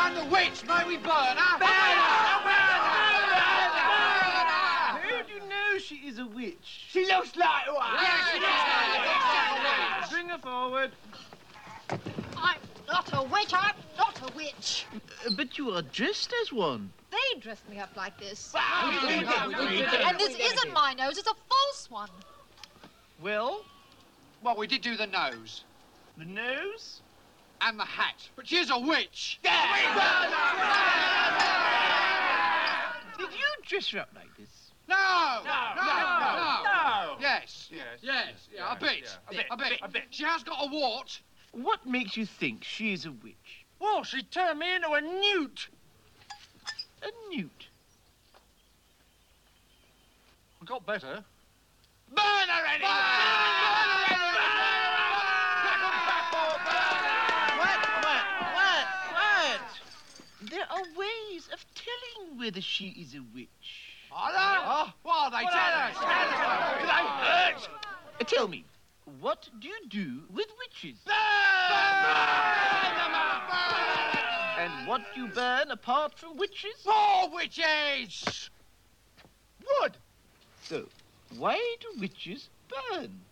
I'm the witch. May we burn her? How do you know she is a witch? She looks like one. Yes, she looks like it. Bring her forward. I'm not a witch. I'm not a witch. But you are dressed as one. They dressed me up like this. We did. And this isn't my nose. It's a false one. Well, Well, we did do the nose the nose? and the hat. But she's a witch. Did you dress her up like this? No. No. Yes. Yeah, a bit. She has got a wart. What makes you think she is a witch? Well, she turned me into a newt. A newt? I got better. Burn her anyway! What? There are ways of telling whether she is a witch. Are there? What are they telling us? Tell me, what do you do with witches? And what do you burn apart from witches? More witches! Wood. So, why do witches burn?